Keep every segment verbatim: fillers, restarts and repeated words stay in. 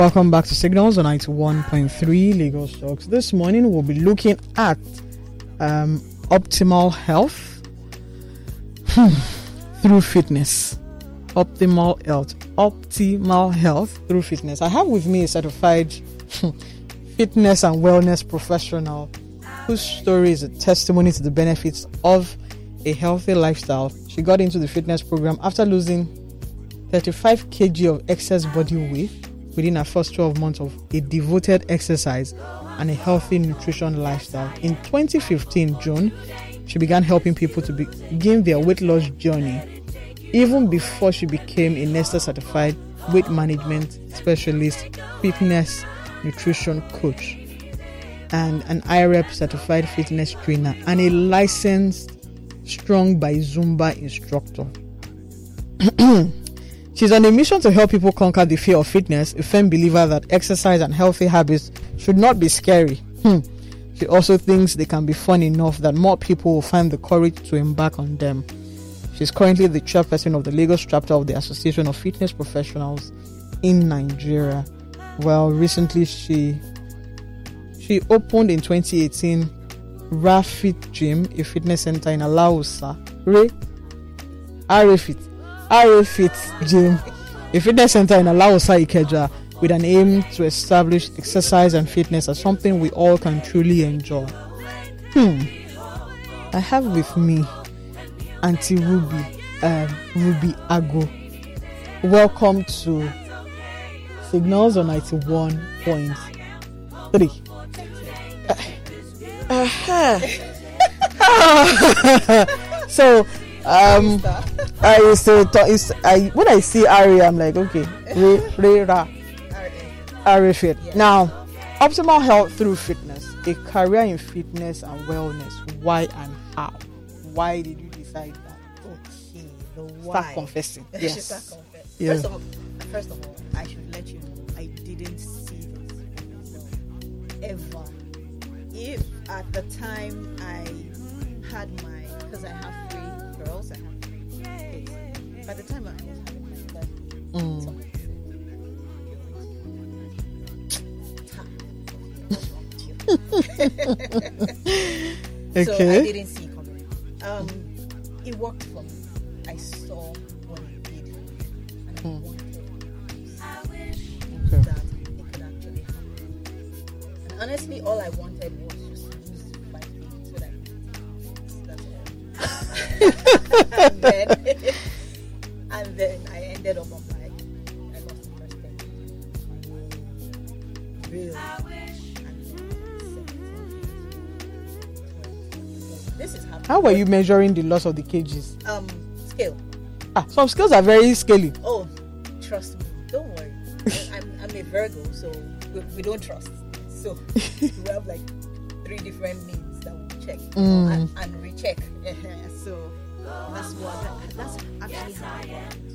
Welcome back to Signals on ninety-one point three Lagos Talks. This morning we'll be looking at um, optimal health through fitness. Optimal health. Optimal health through fitness. I have with me a certified fitness and wellness professional whose story is a testimony to the benefits of a healthy lifestyle. She got into the fitness program after losing thirty-five kilograms of excess body weight within her first twelve months of a devoted exercise and a healthy nutrition lifestyle. In twenty fifteen, June, she began helping people to begin their weight loss journey, even before she became a Nesta certified weight management specialist, fitness nutrition coach, and an I R E P certified fitness trainer, and a licensed Strong by Zumba instructor. She's on a mission to help people conquer the fear of fitness, a firm believer that exercise and healthy habits should not be scary. Hmm. She also thinks they can be fun enough that more people will find the courage to embark on them. She's currently the chairperson of the Lagos chapter of the Association of Fitness Professionals in Nigeria. Well, recently she she opened in twenty eighteen Rafit Gym, a fitness center in Alausa. Re Arafit. Arafit Gym, a fitness center in Alausa, Ikeja, with an aim to establish exercise and fitness as something we all can truly enjoy. Hmm. I have with me Auntie Ruby, um, Ruby Ago. Welcome to Signals on ninety-one point three. Uh, uh-huh. So, um, I used to talk, I, when I see Ari, I'm like, okay, re, re, ra, Ari fit. Now, optimal health through fitness, a career in fitness and wellness. Why and how? Why did you decide that? Okay, the why. Start confessing. Yes. Start confessing. Yeah. First of all, first of all, I should let you know I didn't see this ever. If at the time I had my, because I have three girls, I have three kids. By the time I was having my third, Mm. so, Okay. So I didn't see it coming. Um, it worked for me. I saw what it did, and I Mm. wanted Okay. that it could actually happen. And honestly, all I wanted was just to lose five feet so that that's all. and then, and then I ended up on my, I lost the first thing. Really. And then seventeen. This is happening. How were you measuring the loss of the kgs? Um, scale. Ah, some scales are very scaly. Oh, trust me. Don't worry. I'm, I'm a Virgo, so we, we don't trust. So we have like three different means that we check Mm. and, and recheck. So that's what that's actually how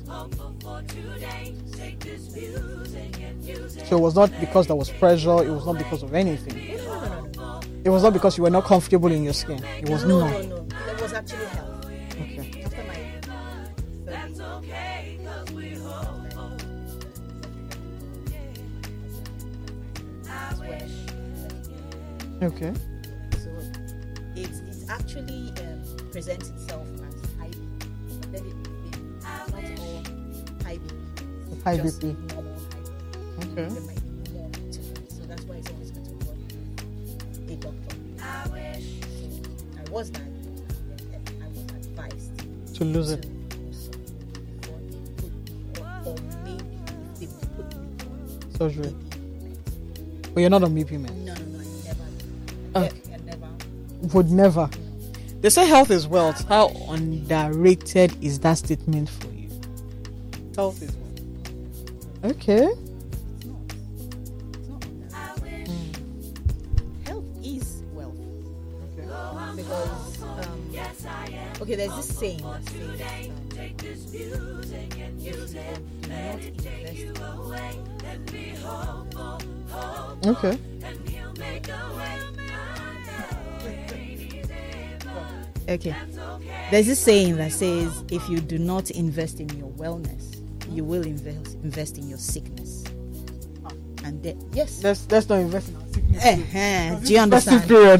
it works. So it was not because there was pressure, it was not because of anything. No, no, no, no. It was not because you were not comfortable in your skin. It was no, not. no, no. It was actually health. Okay. After my that's okay. Okay. So it's it's actually um, presents itself as high B P, but then it, it, not all high B P. It's High just B P. normal high B P. Okay. There might be more to it, so that's why it's always good to go to a doctor. So I was not. I was advised To lose to it. do something before they put me, or, or maybe if they put me on Surgery. B P. But you're not on B P, man. No, no, no, I never. Okay. I never. Would never. They say health is wealth. How underrated is that statement for you? Health is wealth. Okay. It's not. It's not underrated. Mm. Health is wealth. Okay. Because, um, okay, there's this saying that says, um, if you do not invest, Okay. okay, there's this saying that says, if you do not invest in your wellness, you will invest invest in your sickness. and then yes, Let's let's not invest in our sickness. uh-huh. Do you understand? Festive period.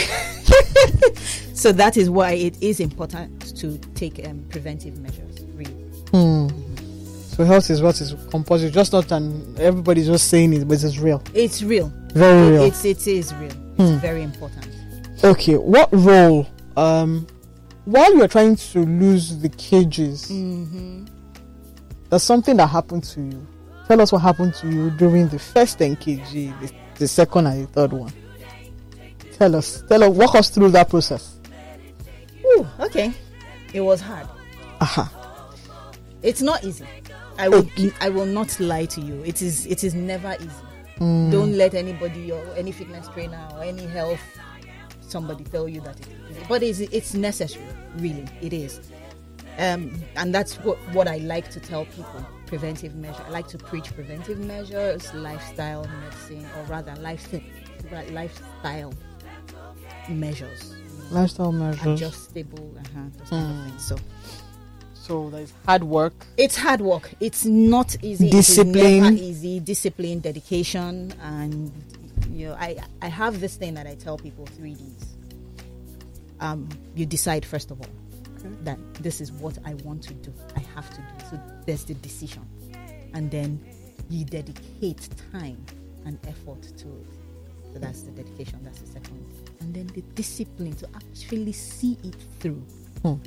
So that is why it is important to take um, preventive measures. Really. Hmm. So health is what is compulsory, just not an everybody's just saying it, but it's real. It's real. Very real. It's it is real. It's Hmm. very important. Okay, what role um while you're trying to lose the kgs, Mm-hmm. there's something that happened to you. Tell us what happened to you during the first ten kilograms, the, the second and the third one. Tell us. Tell us. Walk us through that process. Ooh, okay. It was hard. Aha. It's not easy. I will Okay. I will not lie to you. It is it is never easy. Mm. Don't let anybody or any fitness trainer or any health somebody tell you that it is easy. But it's it's necessary, really. It is. Um, and that's what, what I like to tell people. Preventive measure. I like to preach preventive measures, lifestyle medicine, or rather life, lifestyle measures. Lifestyle measures. Adjustable, uh-huh, those kind of things. So So there's hard work. it's hard work. It's not easy. Discipline. It is never easy. Discipline, dedication, and you know, I I have this thing that I tell people: three Ds. Um, you decide first of all that this is what I want to do. I have to do. So there's the decision, and then you dedicate time and effort to it. So that's the dedication. That's the second. And then the discipline to actually see it through. Hmm.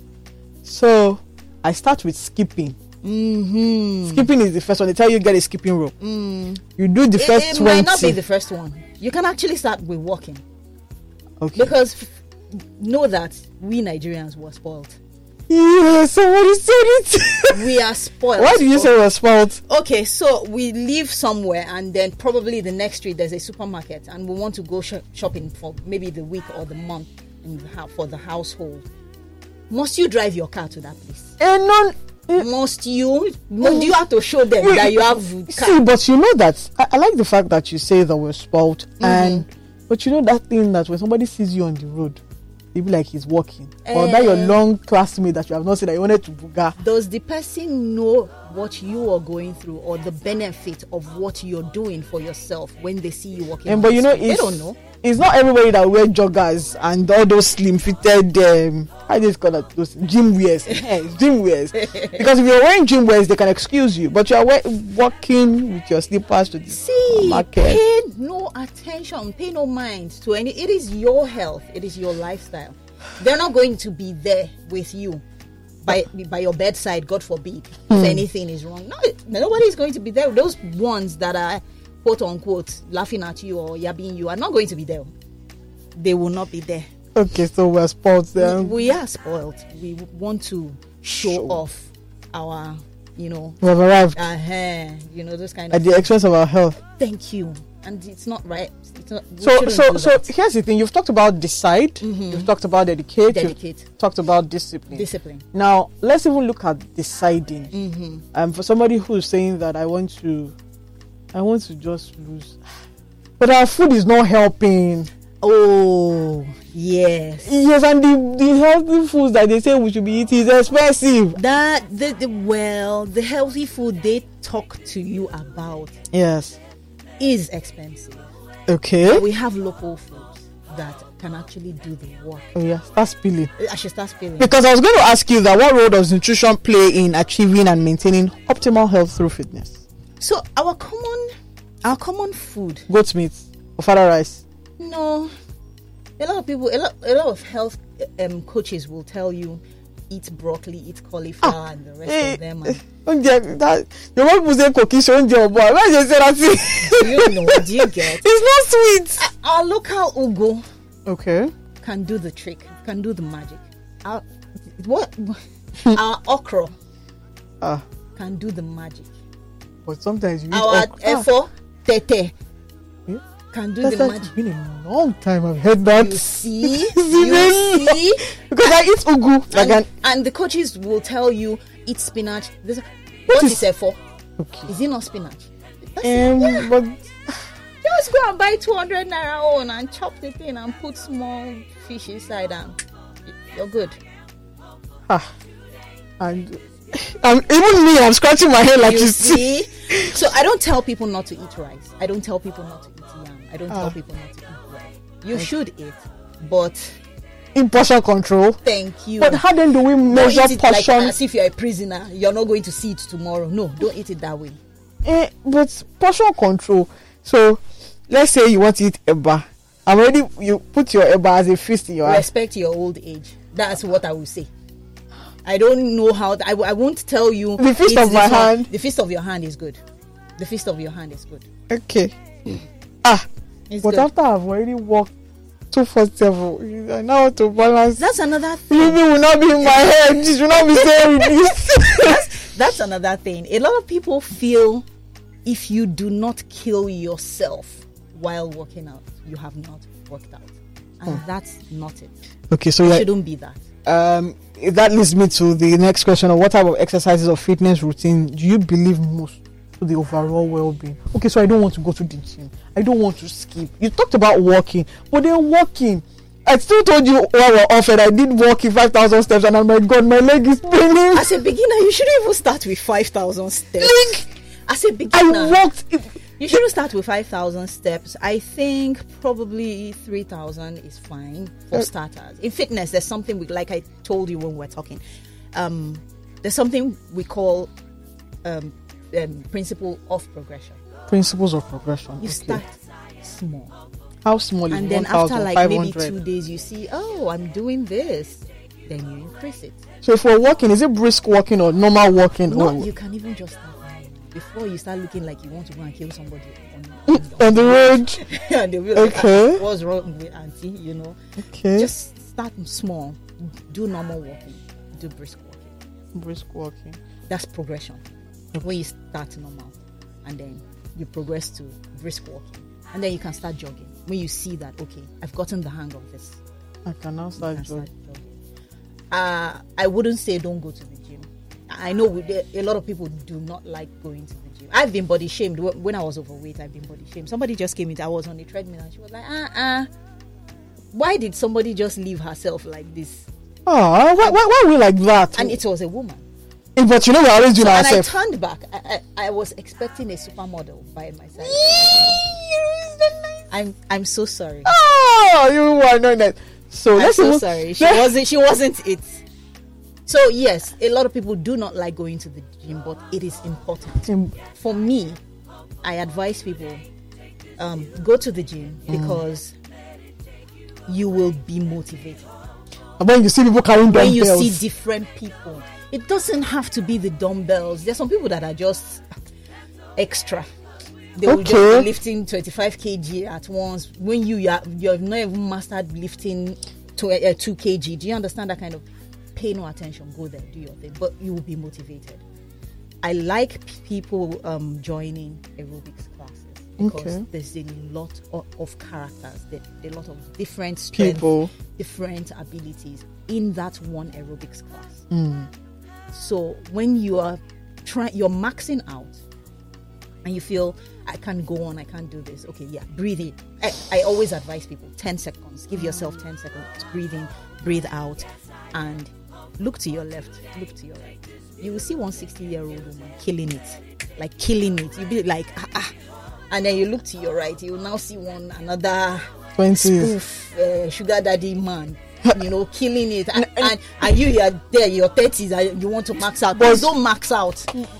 So I start with skipping. Mm-hmm. Skipping is the first one. They tell you get a skipping rope. Mm. You do the It, first it twenty. might not be the first one. You can actually start with walking, Okay. because f- know that we Nigerians were spoiled. Yeah, somebody said it. We are spoiled. Why do you say we're spoiled? Okay, so we live somewhere, and then probably the next street there's a supermarket, and we want to go sh- shopping for maybe the week or the month in the ho- for the household. Must you drive your car to that place? And none. Must you? Must you have to show them that you have car? See, but you know that I, I like the fact that you say that we're spoiled, and but you know that thing that when somebody sees you on the road, they be like he's walking, or that your Eh. long classmate that you have not seen that you wanted to buga. Does the person know what you are going through or the benefit of what you're doing for yourself when they see you walking? And on but the you know, street? They it's, don't know. it's not everybody that wear joggers and all those slim fitted um, how do you call it, those gym wears. Eh, it's gym wears. Because if you're wearing gym wears, they can excuse you. But you're we- walking with your slippers to the See, market. pay no attention, pay no mind to any. It is your health. It is your lifestyle. They're not going to be there with you by by your bedside. God forbid if anything is wrong. No, nobody is going to be there. Those ones that are quote unquote laughing at you or yabbing you are not going to be there. They will not be there. Okay, so we're spoiled then. We are spoiled. We want to show Show. off our, you know, We have arrived our hair, you know, those kind at of. the expense of our health. Thank you. And it's not right. It's not, we So, shouldn't so, do so that. here's the thing. You've talked about decide. Mhm. You've talked about dedicate. Dedicate. You've talked about discipline. Discipline. Now, let's even look at deciding. Mm-hmm. Um, for somebody who's saying that I want to, I want to just lose, but our food is not helping. Oh, yes. Yes, and the, the healthy foods that they say we should be eating is expensive. That the, the well, the healthy food they talk to you about Yes. is expensive. Okay. We have local foods that can actually do the work. Oh yeah, start spilling. I should start spelling. Because I was going to ask you that what role does nutrition play in achieving and maintaining optimal health through fitness? So our common, our common food. Goat meat or father rice. No, a lot of people, a lot, a lot of health um, coaches will tell you eat broccoli, eat cauliflower, Ah, and the rest eh, of them. And, Oúnjẹ that the one who say cookie show oúnjẹ ọ̀bọ. Why you say that? do you know? Do you get? It's not sweet. Our local ugu Okay. can do the trick, can do the magic. Our what? Our okra Ah, can do the magic. but sometimes you eat Our okra. Ah, efo tete Yeah. can do That's the like, it's magic. been a long time I've heard that. You see, It's been you a long- see. Because I eat ugu. Like And, an, and the coaches will tell you eat spinach. This, what is- is efo? okay. Is it not spinach? That's Um, yeah. but Just go and buy two hundred naira own and chop the thing and put small fish inside and you're good. ah, and Um, even me, I'm scratching my head like You you see? So I don't tell people not to eat rice. I don't tell people not to eat yam. I don't Ah. tell people not to eat bread. You should eat, but in portion control. thank you. But how then do we Don't measure eat it like portion? as if you're a prisoner. You're not going to see it tomorrow. No, don't eat it that way. Eh, but portion control. So let's say you want to eat eba. I'm already you put your eba as a feast in your eyes. Respect your old age. That's what I will say. I don't know how. I, I won't tell you. The feast eat of my this one. hand. The feast of your hand is good. The feast of your hand is good. Okay. Ah, It's but good. after I've already walked two four seven, I now want to balance. That's another thing. Maybe will not be in my head. It will not be saying this. that's, that's another thing. A lot of people feel if you do not kill yourself while working out, you have not worked out, and that's not it. Okay, so It yeah, shouldn't be that. um, that leads me to the next question of what type of exercises or fitness routine do you believe most to the overall well-being? Okay, so I don't want to go to the gym. I don't want to skip. You talked about walking, but then walking. I still told you while we're off and I did walking five thousand steps, and oh my God, my leg is paining. As a beginner, you shouldn't even start with five thousand steps. Like, As a I beginner, walked. you shouldn't start with five thousand steps. I think probably three thousand is fine for Uh, starters. In fitness, there's something we, like I told you when we we're talking, um, there's something we call um, um, principle of progression. Principles of progression. You Okay. start small. How small is And then one after thousand like five maybe hundred? two days, you see, oh, I'm doing this. Then you increase it. So if we're walking, is it brisk walking or normal walking? No, or you can even just start now. Before you start looking like you want to go and kill somebody on, on, on the road? and they'll be like, Okay. "Ah, what's wrong with auntie? You know, Okay. just start small. Do normal walking. Do brisk walking. brisk walking. That's progression. When you start normal, and then you progress to brisk walking, and then you can start jogging. When you see that, okay, I've gotten the hang of this, I can now you start can jogging. start jogging. Uh, I wouldn't say don't go to the gym. I know we, a lot of people do not like going to the gym. I've been body shamed when I was overweight. I've been body shamed. Somebody just came in. I was on the treadmill, and she was like, "Uh, uh why did somebody just leave herself like this?" Oh, why, why, why are we like that? And it was a woman. Eh, but you know we're always doing And I ourselves. turned back. I, I, I was expecting a supermodel by my side. I'm I'm so sorry. Oh, you were not that. So I'm let's so move- sorry. She let- wasn't. She wasn't it. So yes, a lot of people do not like going to the gym, but it is important. Um, For me, I advise people um, go to the gym because you will be motivated. when you see people carrying When you dumbbells, see different people, it doesn't have to be the dumbbells. There's some people that are just extra. They will just Okay. be lifting twenty-five kilograms at once. When you you, are, you have not even mastered lifting to, uh, two kilograms. Do you understand that kind of? Pay no attention. Go there, do your thing, but you will be motivated. I like p- people um, joining aerobics classes because Okay. there's a lot of, of characters, there, there are a lot of different strengths, people. different abilities in that one aerobics class. Mm. So when you are trying, you're maxing out, and you feel I can't go on, I can't do this. Okay, yeah, breathe in. I, I always advise people ten seconds. Give yourself ten seconds. Breathe in, breathe out, and look to your left, look to your right. You will see one sixty-year-old woman killing it, like killing it. You'll be like ah ah, and then you look to your right. You will now see one another twenties. spoof uh, sugar daddy man. You know, killing it, and, and, and you, you are there, your thirties, and you want to max out. But don't max out.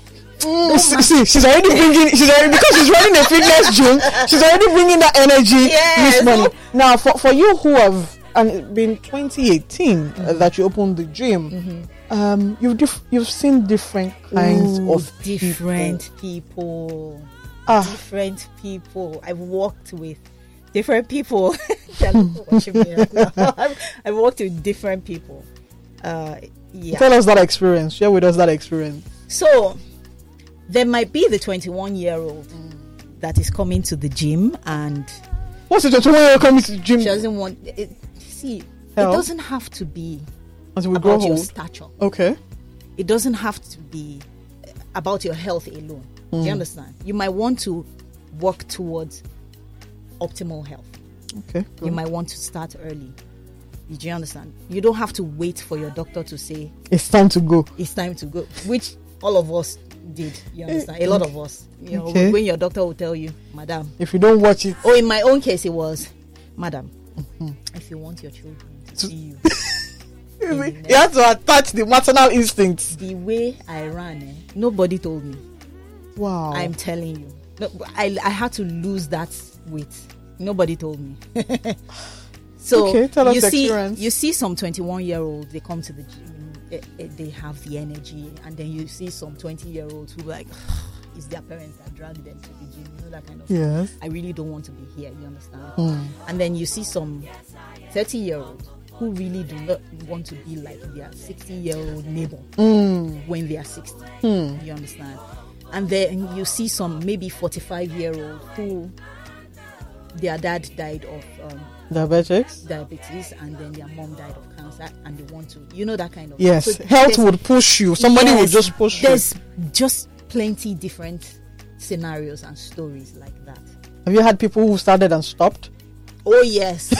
Mm, see, see, she's already bringing. She's already because she's running a fitness gym. She's already bringing that energy Yes. this morning. Now, for for you who have and it's been twenty eighteen uh, that you opened the gym, um, you've dif- you've seen different kinds Ooh, of different people. Ah. Different people. I've worked with different people. They're watching me right now. I've, I've worked with different people. Uh, yeah. Tell us that experience. Share with us that experience. So there might be the twenty-one year old that is coming to the gym and What's it? twenty-one year old coming to the gym she doesn't want it. See, Hell. it doesn't have to be until we grow about your old? stature. Okay. It doesn't have to be about your health alone. Do you understand? You might want to work towards optimal health. Okay. You might want to start early. Do you understand? You don't have to wait for your doctor to say It's time to go. it's time to go, which all of us did. You understand? A lot of us. You know, Okay. when your doctor will tell you, madam. If you don't watch it, Or in my own case, it was, madam, if you want your children to To- see you, you have to attach the maternal instincts. the way I ran, eh, nobody told me. Wow. I'm telling you. No, I, I had to lose that weight. Nobody told me. So Okay, tell us you the see, experience. you see some twenty-one year olds, they come to the gym, eh, eh, they have the energy, and then you see some twenty year olds who like, it's their parents that drag them to the gym, you know, that kind of Yes. I really don't want to be here, you understand? Mm. And then you see some thirty year olds who really do not want to be like their sixty year old neighbor Mm. when they are sixty. Mm. You understand? And then you see some maybe forty-five year old who their dad died of um, Diabetics. diabetes, and then their mom died of cancer, and they want to, you know, that kind of Yes. So Health there's- would push you. Somebody would yes, just push you. There's just plenty different scenarios and stories like that. Have you had people who started and stopped? Oh yes.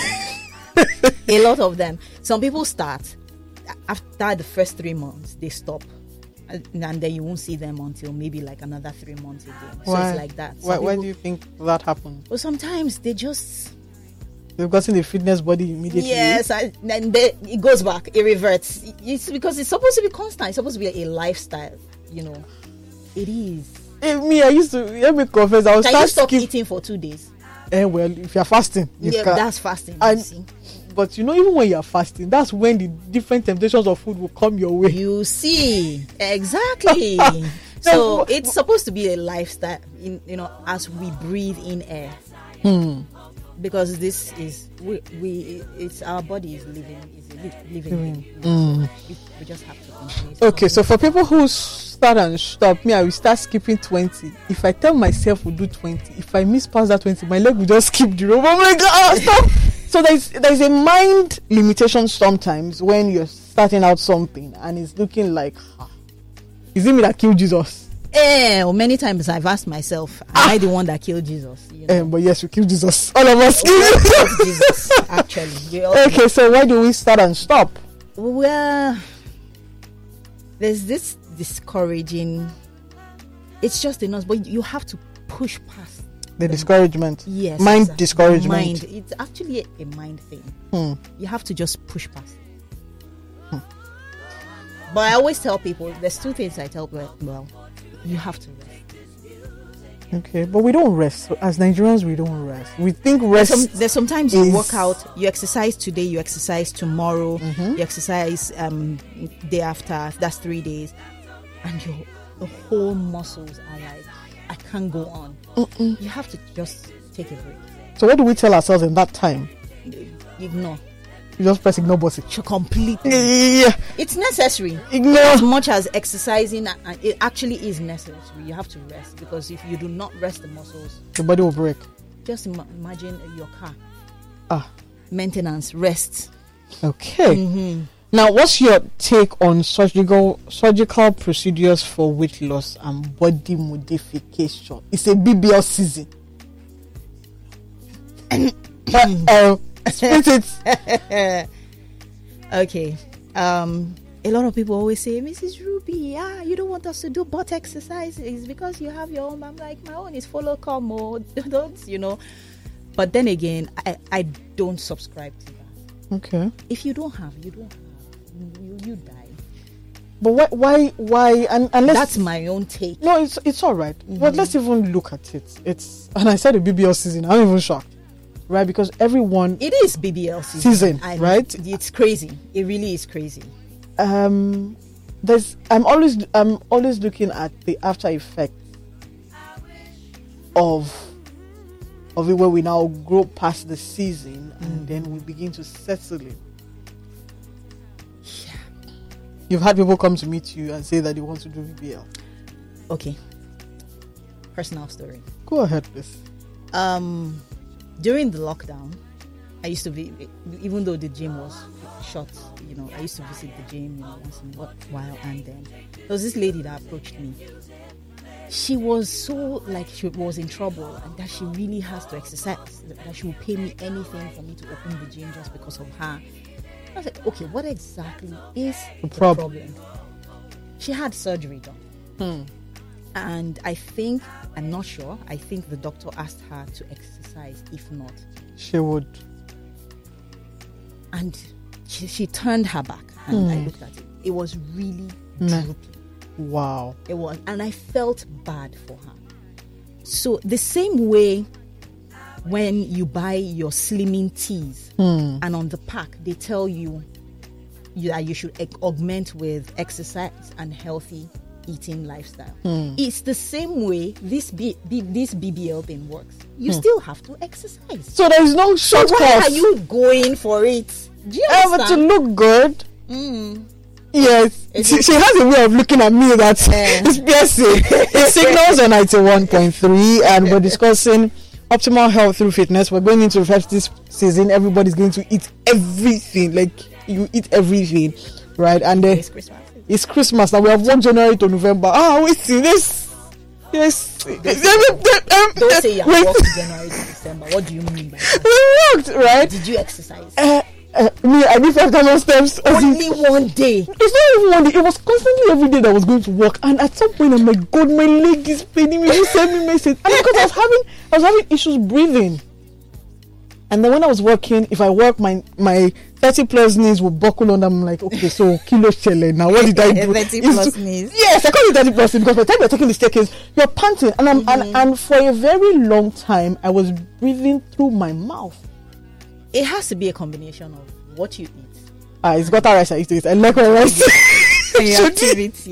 A lot of them. Some people start after the first three months, they stop, and and then you won't see them until maybe like another three months again. So Why? it's like that. Some Why, why people- do you think that happened? well, sometimes they just They've gotten a fitness body immediately. yes, I, and they, it goes back, it reverts. It's because it's supposed to be constant. It's supposed to be a lifestyle. You know, it is. Eh, me, I used to, let me confess, I was Can you start stop skip. eating for two days? Eh, well, if you're fasting, you Yeah, can. that's fasting. you And- see. But you know, even when you're fasting, that's when the different temptations of food will come your way. You see, exactly. So it's supposed to be a lifestyle, in, you know, as we breathe in air. Hmm. Because this is we, we it's our body is living is a li- living thing. Mm. We, we just have to continue. Okay, so for people who start and stop, me, I will start skipping twenty. If I tell myself we'll do twenty, if I miss past that twenty, my leg will just skip the rope. I'm like, ah, stop. So there's there's a mind limitation sometimes when you're starting out something and it's looking like, ah, is it me that killed Jesus? Eh, well, many times I've asked myself, am I the one that killed Jesus? You know? Um, but yes, we killed Jesus. All of us We killed. killed Jesus, actually. We all- Okay, so why do we start and stop? Well, there's this discouraging. It's just enough, but you have to push past. The discouragement. Yes, Mind exactly. discouragement. Mind. It's actually a, a mind thing. Hmm. You have to just push past. Hmm. But I always tell people, there's two things I tell people. Well, you have to rest. Okay, but we don't rest. So as Nigerians, we don't rest. We think rest. Some, there's sometimes you is- work out, you exercise today, you exercise tomorrow, Mhm. you exercise um day after. That's three days, and your the whole muscles are like, I can't go on. Mm-mm. You have to just take a break. So what do we tell ourselves in that time? Ignore. You just press ignore button. To completely. Yeah, It's necessary. As ignore. much as exercising, uh, uh, it actually is necessary. You have to rest, because if you do not rest the muscles, The body will break. just Im- imagine your car. Ah, Maintenance, rest. okay. Mm-hmm. Now, what's your take on surgical surgical procedures for weight loss and body modification? It's a B B L season. uh, uh, split it. Okay. Um, a lot of people always say, Missus Ruby, ah, you don't want us to do butt exercises because you have your own. I'm like, my own is follow come or don't, you know. But then again, I, I don't subscribe to that. Okay. If you don't have, you don't have. You, you die. But why, why, why, and unless That's my own take. no, it's it's all right. Mm-hmm. But let's even look at it. It's and I said a B B L season. I'm even shocked, right? Because everyone, It is B B L season, Season, I- right? It's crazy. It really is crazy. um, there's I'm always I'm always looking at the after effect of of it where we now grow past the season and then we begin to settle in. You've had people come to meet you and say that they want to do B B L. Okay. Personal story. Go ahead, please. Um, during the lockdown, I used to be, even though the gym was shut, you know, I used to visit the gym, you know, once in a while, and then there was this lady that approached me. She was so like she was in trouble, and that she really has to exercise. That she will pay me anything for me to open the gym just because of her. I said, okay, what exactly is the, the prob- problem? She had surgery done. Hmm. And I think, I'm not sure, I think the doctor asked her to exercise. If not, she would. And she, she turned her back, and Hmm. I looked at it. It was really Nah. droopy. Wow. It was, and I felt bad for her. So the same way when you buy your slimming teas, Hmm. and on the pack they tell you, you that you should ec- augment with exercise and healthy eating lifestyle. Hmm. It's the same way this B, B, this B B L thing works. You still have to exercise. So there is no So shortcut. why are you going for it? Do you Ever to understand? look good? Mm. Yes. It She, is- she has a way of looking at me that Eh. is piercing. It signals on ninety-one point three, and we're discussing optimal health through fitness. We're going into the festive season. Everybody's going to eat everything. Like, you eat everything, right? And then It's Christmas. it's Christmas now. We have one January to November. Ah, wait, see this. Yes. Don't say you Wait. worked January to December. What do you mean by that? We worked, right? Did you exercise? Uh, uh, me, I did five thousand steps. as in- Only one day. It's not even one day. It was constantly every day that I was going to work. And at some point, I'm like, God, my leg is paining me. Who sent me message? And because I was having, I was having issues breathing. And then when I was working, if I work, my my thirty plus knees will buckle on. I'm like, okay, so kilo chele. Now what did I do? thirty It's plus to- knees. Yes, I call it thirty plus knees because by the time you're taking the staircase, you're panting. And I'm Mm-hmm. and, and for a very long time, I was breathing through my mouth. It has to be a combination of what you eat, Ah, it's got rice. I used to eat. I like my rice. your activity.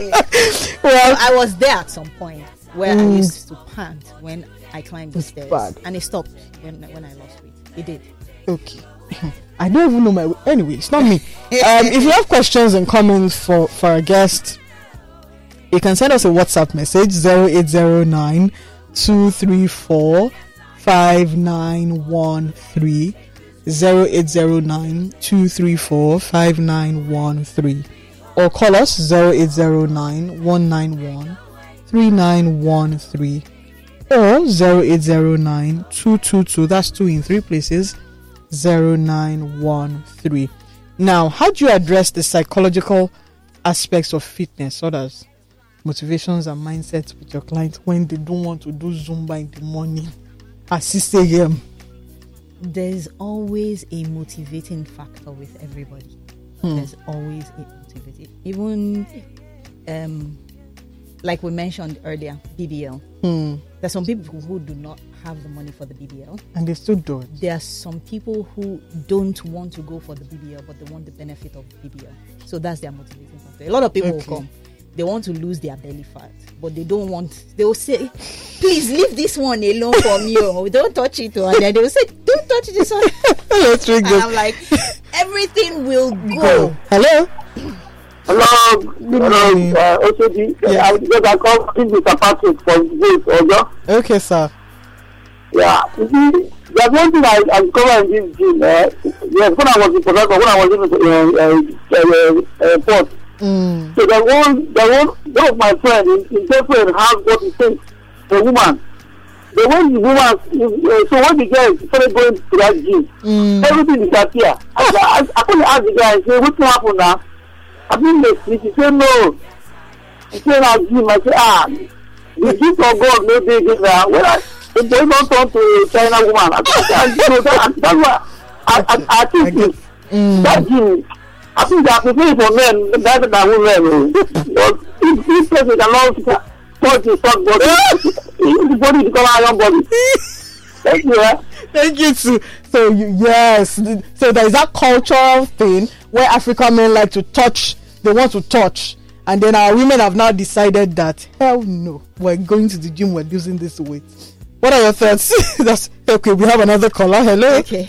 Well, I was there at some point where I Mm. used to pant when I climbed the It's stairs, bad. and it stopped when when I lost weight. It did. okay. I don't even know my way. Anyway, it's not me. Um, if you have questions and comments for, for our guest, you can send us a WhatsApp message zero eight zero nine two three four five nine one three zero eight zero nine two three four five nine one three, or call us zero eight zero nine one nine one three nine one three or zero eight zero nine two two two, that's two in three places, zero nine one three. Now, how do you address the psychological aspects of fitness, such as motivations and mindsets with your clients when they don't want to do Zumba in the morning at six a.m.? There's always a motivating factor with everybody. Hmm. There's always a motivating, even um, like we mentioned earlier, B B L. Hmm. There's some people who do not have the money for the B B L. And they still do it. There are some people who don't want to go for the B B L, but they want the benefit of the B B L. So that's their motivating factor. A lot of people Okay. will come. They want to lose their belly fat, but they don't want. They will say, "Please leave this one alone for me. Oh, don't touch it." Oh. And then they will say, "Don't touch this one." Let's ring And it. I'm like, everything will go. Go. Hello? Hello, Good hello, morning. uh, O C D. Yes. I because I called in Mister Patrick for this, Ojo. Okay, sir. Yeah, you see, there's one thing I, I discovered in this gym. Uh, yes, when I was in Port Harcourt, when I was in the uh, uh, uh, uh, port, Mm. so the one, the one, one of my friends, his, his girlfriend has what he thinks a woman. The way the woman, uh, so when the guy started going to that gym, Mm. everything disappeared. I, I, I couldn't ask the guy, I said, what's happened now? I mean, the he said, no. He said, I gym. I said, ah, the gift of God, no big is there. When I, the boy don't turn to a China woman. I said, you know, that, that's why I, I, I think I get- Mm. that gym, I think they are preparing for men better than women. But if this person cannot touch his stock body, the body become iron body. Thank you, eh? Thank you too. So you, yes, th- so there is that cultural thing where African men like to touch, they want to touch, and then our women have now decided that hell no, we're going to the gym, we're losing this weight. What are your thoughts? That's okay. We have another caller. Hello. Okay.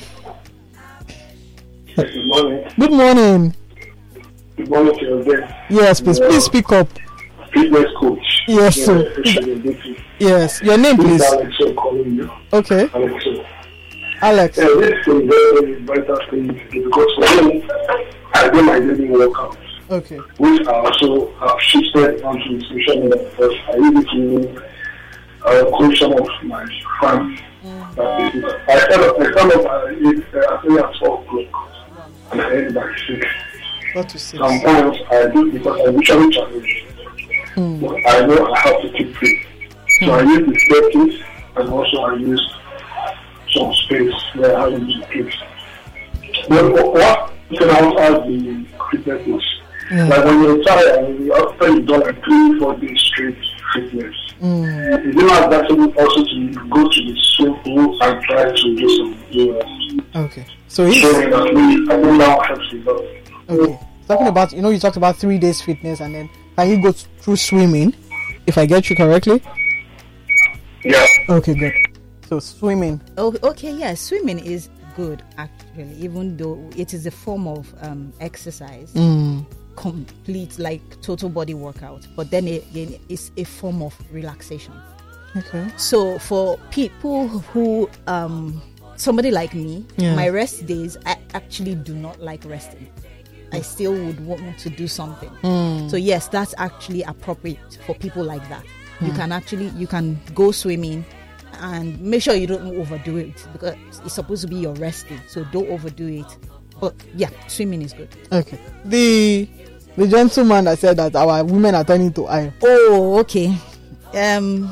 Good morning. Good morning. Good morning to your guest. Yes, please, please speak up. Fitness coach. Yes, Yeah, sir. especially in this week. Yes, your name, This is please. Alex so calling you. Okay, Alex so. Alex. Yeah, this is a very, very vital thing to do because for me, I do my daily workouts, Okay. which I also have shifted onto social media because I use it to uh, coach some of my friends. That they do that. I kind of, I kind of, uh, it's, uh, I think at twelve o'clock, and I end by Four to six. Sometimes I do because I usually challenge. Mm. But I know I have to keep fit. So I use the staircase and also I use some space where I have to keep. But what can I also ask the fitness is, Mm. like when you're tired and you after you've done like three, four days straight fitness, Mm. is it not advisable also to go to the swim pool and try to do some yoga? Okay. So he's Showing that we, I think that helps a lot. okay. Talking about, you know, you talked about three days fitness, and then can you go th- through swimming? If I get you correctly. Yeah. Okay, good. So swimming. Oh, okay, yeah, swimming is good actually, even though it is a form of um, exercise, Mm. complete like total body workout. But then it, it, it's a form of relaxation. Okay. So for people who, um, somebody like me, Yeah. my rest days, I actually do not like resting. I still would want to do something. Mm. So yes, that's actually appropriate for people like that. You can actually, you can go swimming and make sure you don't overdo it because it's supposed to be your rest day. So don't overdo it. But yeah, swimming is good. Okay. The the gentleman that said that our women are turning to iron. Oh, okay. Um.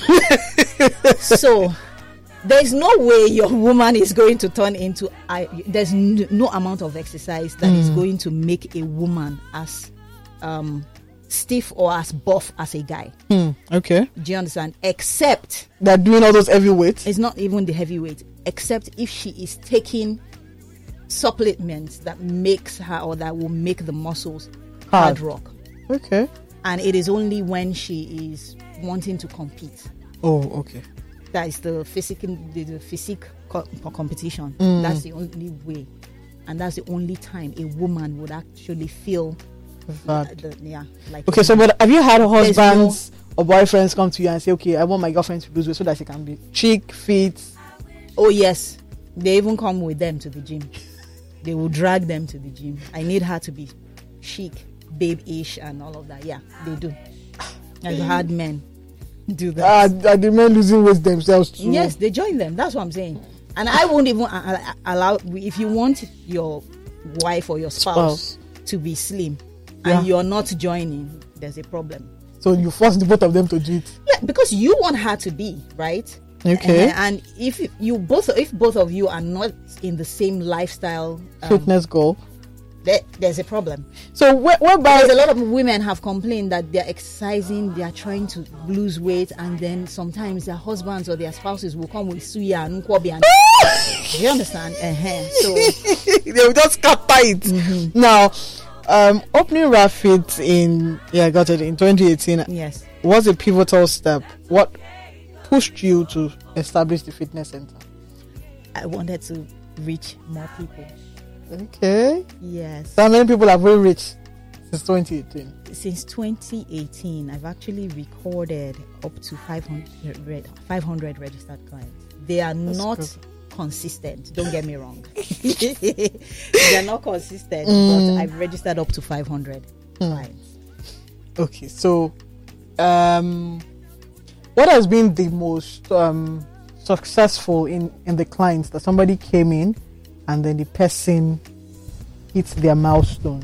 So there's no way your woman is going to turn into. I. There's no, no amount of exercise that is going to make a woman as um stiff or as buff as a guy. Hmm. Okay. Do you understand? Except They're doing all those heavy weights. it's not even the heavyweight. Except if she is taking supplements that makes her or that will make the muscles Hard. hard rock. Okay. And it is only when she is wanting to compete. Oh, okay. That is the physical, the, the physique co- competition. Mm. That's the only way, and that's the only time a woman would actually feel. That. The, yeah, like Okay, so but have you had There's husbands or boyfriends come to you and say, okay, I want my girlfriend to lose weight so that she can be chic, fit? oh yes, they even come with them to the gym. They will drag them to the gym. I need her to be chic, babe-ish, and all of that. Yeah, they do. I've had men do that. Ah, are the men losing weight themselves too? Yes, they join them. That's what I'm saying. And I won't even uh, allow, if you want your wife or your spouse, Spouse. to be slim Yeah. and you're not joining, there's a problem. So you force the both of them to do it. Yeah, because you want her to be, right? Okay. Uh, and if you both, if both of you are not in the same lifestyle, um, Fitness goal. there, there's a problem. So where, whereby Because a lot of women have complained that they're exercising, they are trying to lose weight, and then sometimes their husbands or their spouses will come with suya and nkwobi and you understand? Uh-huh. So they will just scatter it. Mm-hmm. Now, um, opening Rafit in yeah, I got it in twenty eighteen yes, was a pivotal step. What pushed you to establish the fitness center? I wanted to reach more people. Okay. Yes. So how many people have we reached since twenty eighteen? Since twenty eighteen, I've actually recorded up to five hundred, five hundred registered clients. They are That's not good. consistent. Don't get me wrong. They are not consistent, but I've registered up to five hundred clients. Okay, so um, what has been the most um, successful in, in the clients that somebody came in and then the person hits their milestones?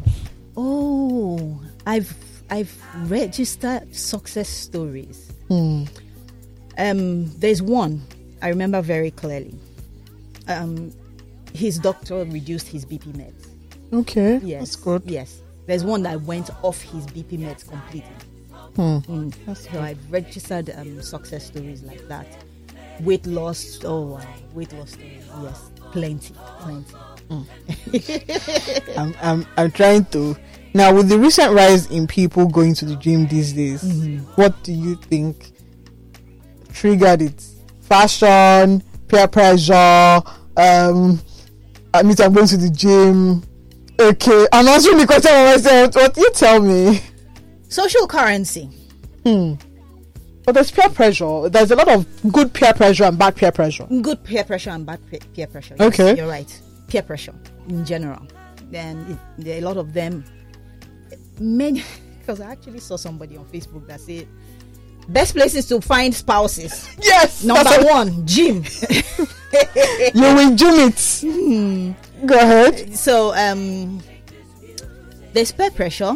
Oh, I've I've registered success stories. Hmm. Um, there's one I remember very clearly. Um, his doctor reduced his B P meds. Okay, Yes, that's good. Yes, there's one that went off his B P meds completely. Hmm. Mm. That's So I've registered um, success stories like that. Weight loss, oh wow, weight loss stories, yes, plenty, plenty. I'm, I'm, I'm trying to. Now, with the recent rise in people going to the gym these days, what do you think triggered it? Fashion, peer pressure, um, I mean, I'm going to the gym. Okay, I'm answering the question of myself. What you tell me? Social currency. Hmm. But there's peer pressure. There's a lot of good peer pressure and bad peer pressure. Good peer pressure and bad pe- peer pressure. Yes, Okay. you're right. Peer pressure in general. And it, there are a lot of them. Many, because I actually saw somebody on Facebook that said, best places to find spouses. Yes. Number that's what- one, gym. You will gym it. Go ahead. So, um, There's peer pressure.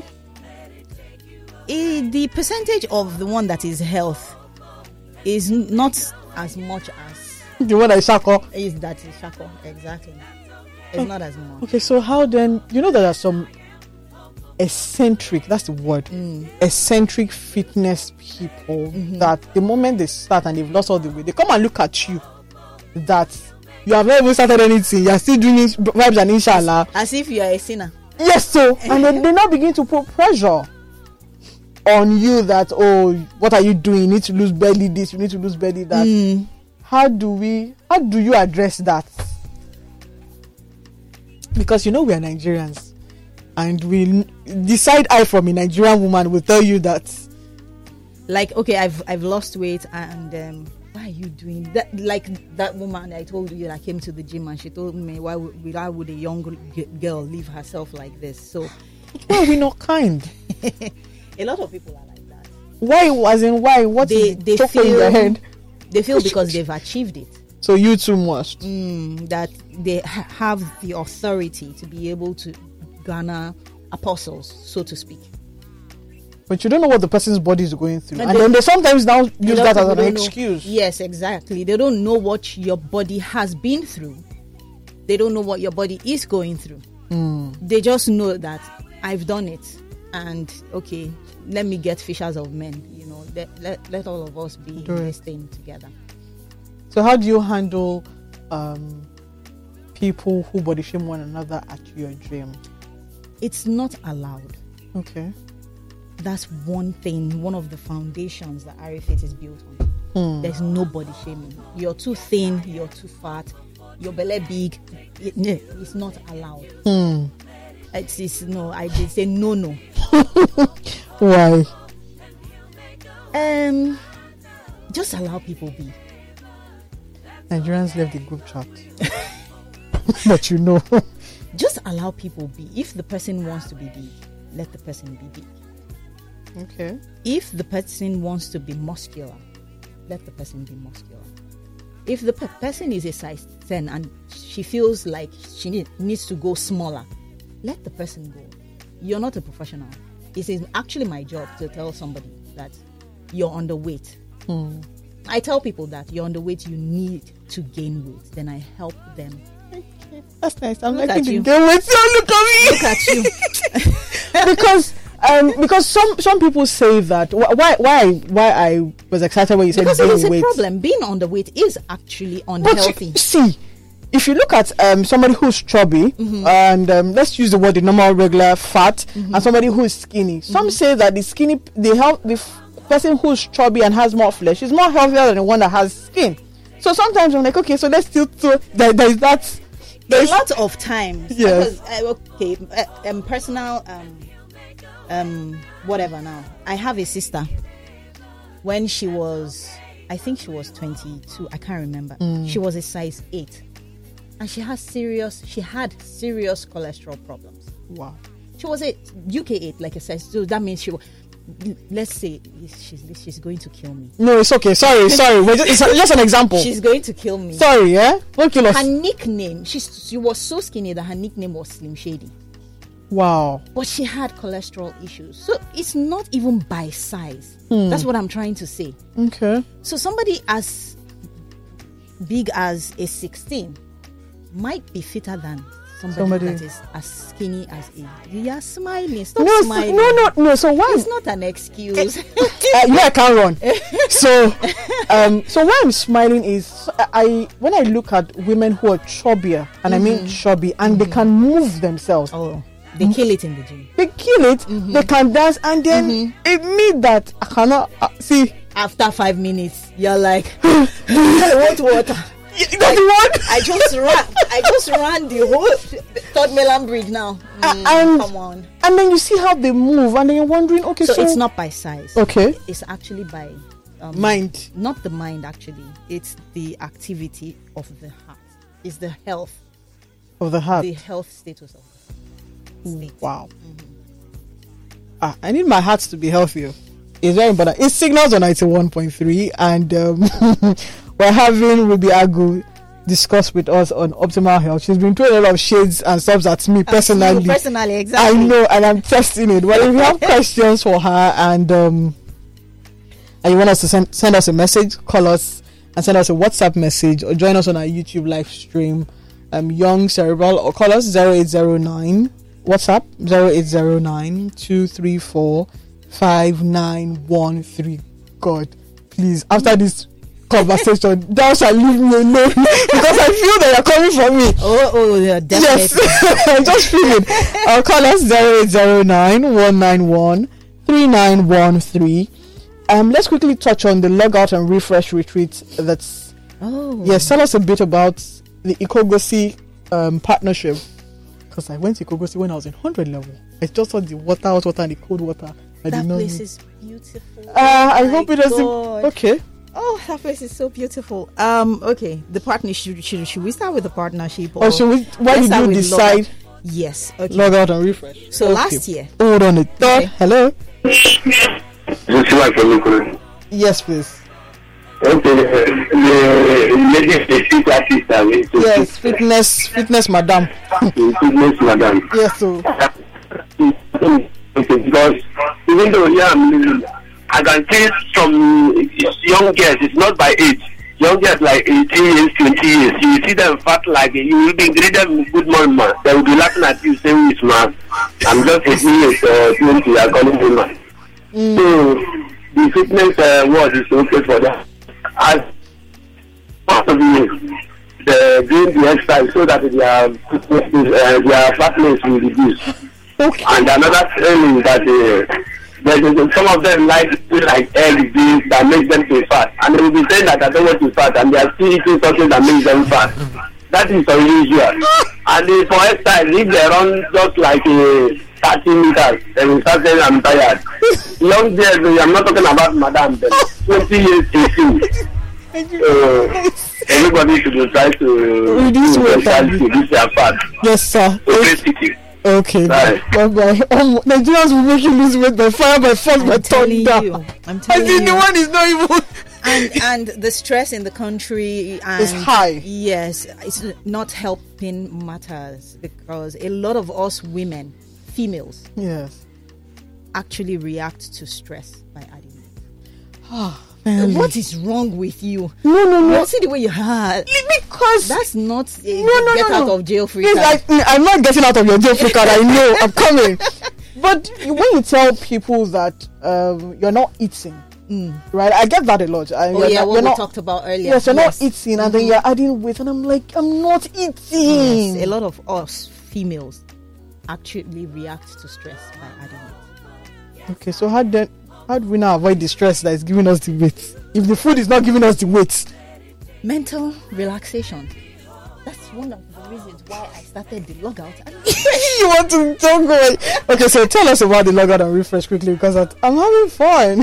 Eh, the percentage of the one that is health is n- not as much as The one that is shako. is that is shako. Exactly. It's Oh. not as much. Okay, so how then? You know there are some eccentric. That's the word. Mm. Eccentric fitness people Mm-hmm. that the moment they start and they've lost all the weight, they come and look at you. That you have not even started anything. You are still doing it, vibes and inshallah. As if you are a sinner. Yes, so and then they now begin to put pressure on you that, oh, what are you doing? You need to lose belly this, you need to lose belly that. Mm. How do we how do you address that? Because you know we are Nigerians and we decide I from a Nigerian woman will tell you that Like, okay, I've I've lost weight, and um, why are you doing that? Like that woman I told you that came to the gym, and she told me, why would why would a young g- girl leave herself like this? So why are we not kind? a lot of people are like that. Why was in why? What They is they the chocolate in feel their head? they feel because they've achieved it. So you too must. Mm, that they ha- have the authority to be able to garner apostles, so to speak. But you don't know what the person's body is going through. And And, they- then they sometimes now use A lot that of as people an don't know- excuse. Yes, exactly. They don't know what your body has been through. They don't know what your body is going through. Mm. They just know that I've done it, and okay, let me get fishers of men. You know, let let, let all of us be Do in it. this thing together. So how do you handle um, people who body shame one another at your gym? It's not allowed. Okay. That's one thing, one of the foundations that R F It is built on. Hmm. There's no body shaming. You're too thin, you're too fat, your belly big. It, no, it's not allowed. Hmm. It's, it's no, I did say no, no. Why? Um, just allow people be. Nigerians left the group chat. But you know. Just allow people be. If the person wants to be big, let the person be big. Okay. If the person wants to be muscular, let the person be muscular. If the pe- person is a size ten and she feels like she need, needs to go smaller, let the person go. You're not a professional. It is actually my job to tell somebody that you're underweight. Hmm. I tell people that you're underweight, you need to gain weight. Then I help them. Okay. That's nice. I'm Look liking at the you. game with you. Look at me. Look at you. because um because some some people say that wh- why why why I was excited when you said Because it gain is a weight. problem. Being underweight is actually But unhealthy. you- see, if you look at um somebody who's chubby Mm-hmm. and um, let's use the word the normal regular fat and somebody who is skinny, some Mm-hmm. say that the skinny the health the f- person who's chubby and has more flesh is more healthier than the one that has skin. So sometimes I'm like, okay, so let's still so there, there's that. A There's, lot of times. Yes. Because, uh, okay. Uh, um, personal. Um, um, whatever. Now, I have a sister. When she was, I think she was twenty-two. I can't remember. Mm. She was a size eight, and she has serious. She had serious cholesterol problems. wow. She was a U K eight, like I said. So that means she was. Let's say she's she's going to kill me. No, it's okay. Sorry, sorry. We're just, it's just an example. She's going to kill me. Sorry, yeah. Don't kill us. Her nickname, she, she was so skinny that her nickname was Slim Shady. Wow. But she had cholesterol issues. So it's not even by size. Hmm. That's what I'm trying to say. Okay. So somebody as big as a sixteen might be fitter than somebody, Somebody. that is as skinny as a. You are smiling. Stop No, so- smiling. no, no, no. So why? It's not an excuse. uh, yeah, I can't run. So, um, so why I'm smiling is I when I look at women who are chubbier, and I mean chubby, and they can move themselves. Oh, they kill it in the gym. They kill it. They can dance, and then it means that I cannot uh, see. After five minutes, you're like, I want water. That's the one. I just ran. I just ran the whole Third Mainland Bridge now. Mm, and- come on. And then you see how they move, and then you're wondering, okay, So, so, it's not by size. okay. It's actually by um, Mind. Not the mind, actually. It's the activity of the heart. It's the health, Of the heart. the health status of the state. Wow. Ah, I need my heart to be healthier. It's very important. It's Signals on ninety-one point three, and um, we're having Ruby Agu discuss with us on optimal health. She's been throwing a lot of shades and subs at me personally. You personally, exactly. I know, and I'm testing it. Well, if you have questions for her and um, and you want us to send send us a message, call us and send us a WhatsApp message, or join us on our YouTube live stream, um, Young Cerebral, or call us zero eight zero nine WhatsApp zero eight zero nine two three four five nine one three. God, please, after this conversation, thou shalt leave me alone because I feel that you're coming for me. Oh, oh, yeah, definitely. Yes, I just feel it. I'll call us zero eight zero nine one nine one three nine one three. Um, let's quickly touch on the log out and refresh retreat. That's Oh, yes. Tell us a bit about the Ikogosi um, partnership. Because I went to Ikogosi when I was in hundred level. I just saw the water, hot water, and the cold water. I that did not place know. is beautiful. Uh, I Oh hope my it doesn't. God. Okay. Oh, that place is so beautiful. Um, okay, the partnership. Should, should we start with the partnership? Or should we? Why let's did start you with decide log out. Yes. Okay. log out and refresh? So Okay. last year. Hold on a thought. Okay. Hello. Just like for me, Yes, please. okay, the lady, the fit artist, I mean, to Yes, fitness, fitness, madam. fitness, madam. Yes, so Okay, because even though here I'm living, I can see some young girls, it's not by age, young girls like eighteen years, twenty years, you see them fat like, you will be greeted with good morning, man. They will be laughing at you, saying, it's man. I'm just eighteen years or twenty, you are calling me man. mm, So, the fitness uh, word is okay for them. As part of the uh, doing the exercise so that their fitness, uh, their fatness will reduce. okay. And another thing is that uh, there is, some of them like like egg beans that makes them too fat, and they will be saying that I don't want to fat, and they are still eating something that makes them fat. That is unusual. And uh, for exercise, if they run just like uh, thirty meters, they will start saying I'm tired. Young girls, I'm not talking about madam, but twenty years, eighteen. Uh, everybody should try to Reduce weight, exercise to reduce their fat. Yes, sir. So basically, Okay. Bye. Bye bye. Um, Nigerians will make you lose weight by fire, by force, by I'm telling thunder. you. I'm I telling think you. the one is not even. and and the stress in the country and It's high. Yes, it's not helping matters because a lot of us women, females, Yes. actually react to stress by adding it. Ah, man. What is wrong with you? No, no, no. You see the way you are. Because That's not a No, no, get no, out no. of jail free yes, card. I, I'm not getting out of your jail free card. I know. I'm coming. But when you tell people that um, you're not eating, Mm. right? I get that a lot. I, Oh you're yeah, not, what you're we not, talked about earlier. Yes, you're Yes. not eating, and then you're adding weight, and I'm like, I'm not eating. Yes, a lot of us females actually react to stress by adding it. Okay, so how then how do we now avoid the stress that is giving us the weight? If the food is not giving us the weight, Mental relaxation. That's one of the reasons why I started the logout. you want to don't go. Okay, so tell us about the logout and refresh quickly because I- I'm having fun.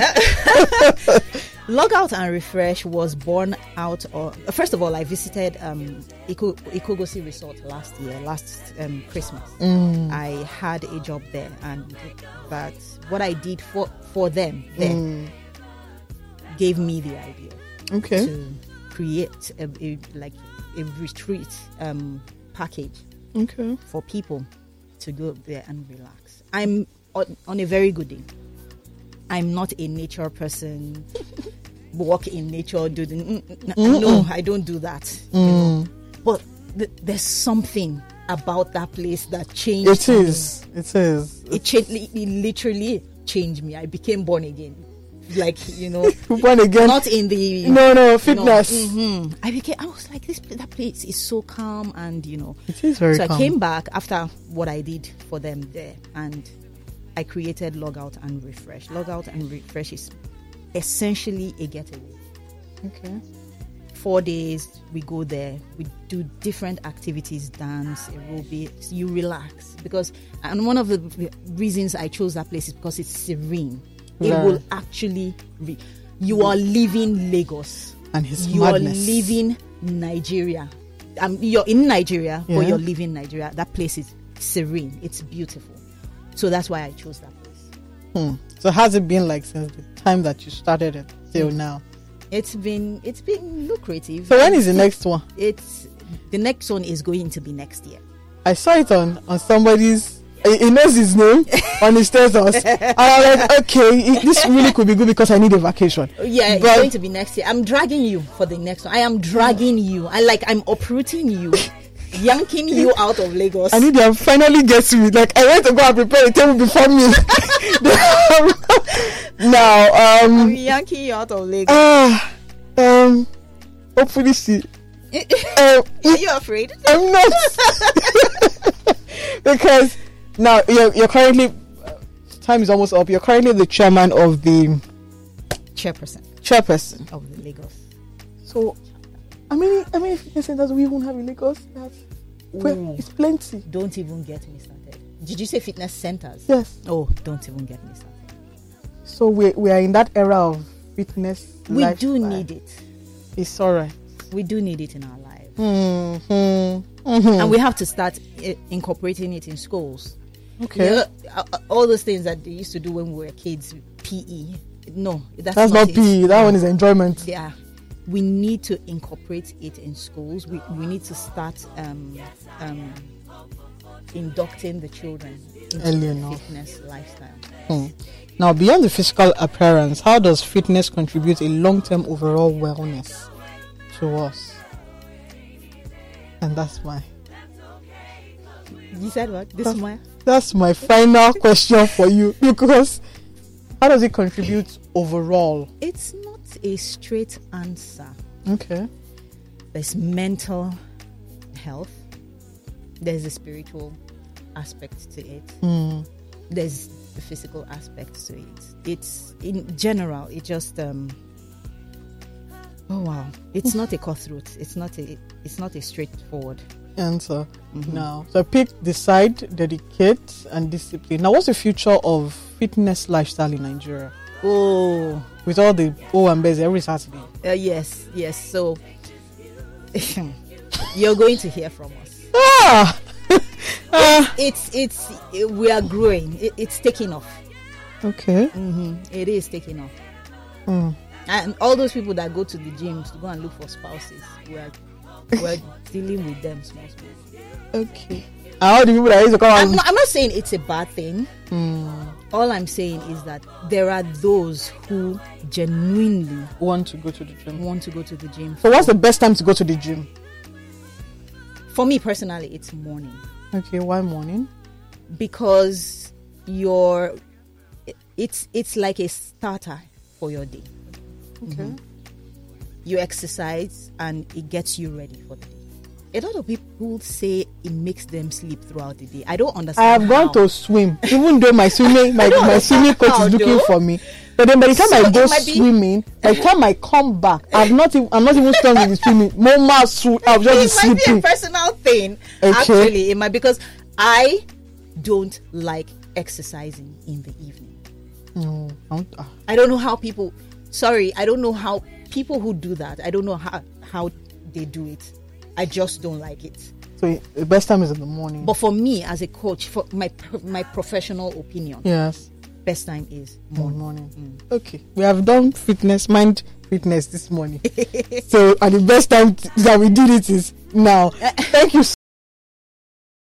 Logout and Refresh was born out of. First of all, I visited um, Iko, Ikogosi Resort last year, last um, Christmas. Mm. I had a job there, and that what I did for for them there Mm. gave me the idea Okay. to create a, a like a retreat um, package Okay. for people to go there and relax. I'm on, on a very good day. I'm not a nature person. Walk in nature, do the mm, mm, mm, no, I don't do that. You know? But th- there's something about that place that changed. It me. is. It is. It changed. It literally changed me. I became born again. Like you know, Born again. not in the No, no, fitness. Mhm. I became. I was like, this that place is so calm, and you know. It is very so calm. I came back after what I did for them there, and I created Logout and Refresh. Logout and Refresh is essentially a getaway. Okay. Four days, we go there, we do different activities, dance, aerobics, you relax. Because, and one of the reasons I chose that place is because it's serene. It Yeah. will actually, re- you are leaving Lagos. And his You madness. are leaving Nigeria. Um, you're in Nigeria, Yeah. but you're leaving Nigeria. That place is serene. It's beautiful. So that's why I chose that place. Hmm. So has it been like since the time that you started it till now? It's been it's been lucrative. So when is the next one? It's The next one is going to be next year. I saw it on on somebody's. He he knows his name on his status. And I'm like, okay, it- this really could be good because I need a vacation. Yeah, it's But- going to be next year. I'm dragging you for the next one. I am dragging you. I like I'm uprooting you, yanking you out of Lagos. I need them finally gets me. Like I went to go and prepare a table before me. now, I'm um, yanking you out of Lagos. ah, um, hopefully she. Um, Are you afraid? I'm not because now you're you're currently time is almost up. You're currently the chairman of the Chairperson chairperson. of the Lagos. So, I mean, I mean, fitness centers we even have in Lagos. That's, well, Ooh. it's plenty. Don't even get me started. Did you say fitness centers? Yes. Oh, don't even get me started. So we we are in that era of fitness. We lifestyle. do need it. It's alright. We do need it in our lives. Mm-hmm. Mm-hmm. And we have to start I- incorporating it in schools. Okay. You know, uh, uh, all those things that they used to do when we were kids, P E. No, that's, That's not it. P E. That one is enjoyment. Yeah, we need to incorporate it in schools. We we need to start um, um, inducting the children into Early the enough. fitness lifestyle. Hmm. Now, beyond the physical appearance, how does fitness contribute a long-term overall wellness to us? And that's my You said what? This That's- one? that's my final question for you, because how does it contribute overall? It's not a straight answer. Okay. There's mental health. There's a spiritual aspect to it. Hmm. There's the physical aspect to it. It's in general. It just um. Oh wow! It's not a cutthroat. It's not a. It's not a straightforward. Answer Mhm. now. So pick, decide, dedicate, and discipline. Now, what's the future of fitness lifestyle in Nigeria? Oh With all the O and B's every Saturday. uh, yes, yes. So you're going to hear from us. Ah! ah! It's it's we are growing. It, it's taking off. Okay. Mm-hmm. It is taking off. Mm. And all those people that go to the gym to go and look for spouses, we're we're dealing with them small small. Okay. And all the people that used to come I'm and not, I'm not saying it's a bad thing. mm, All I'm saying is that there are those who genuinely want to go to the gym. want to go to the gym. So, what's the best time to go to the gym? For me personally, it's morning, Okay, why morning? because you're it's it's like a starter for your day. Okay. You exercise and it gets you ready for the day. A lot of people say it makes them sleep throughout the day. I don't I understand. have gone how. to swim, even though my swimming, my, don't my swimming coach understand is how, looking though. for me. But then by the time So I go it might be- swimming, by the time I come back, I've not even, I'm not even strong in the swimming. More mass, I'll just be It might be a sleeping. personal thing. Okay. Actually, it might because I don't like exercising in the evening. No, I don't- ah. I don't know how people. Sorry, I don't know how people who do that. I don't know how how they do it. I just don't like it. So the best time is in the morning. But for me, as a coach, for my my professional opinion, Yes, best time is morning. morning. morning. Okay, we have done fitness, mind fitness this morning. So, and the best time t- that we did it is now. Thank you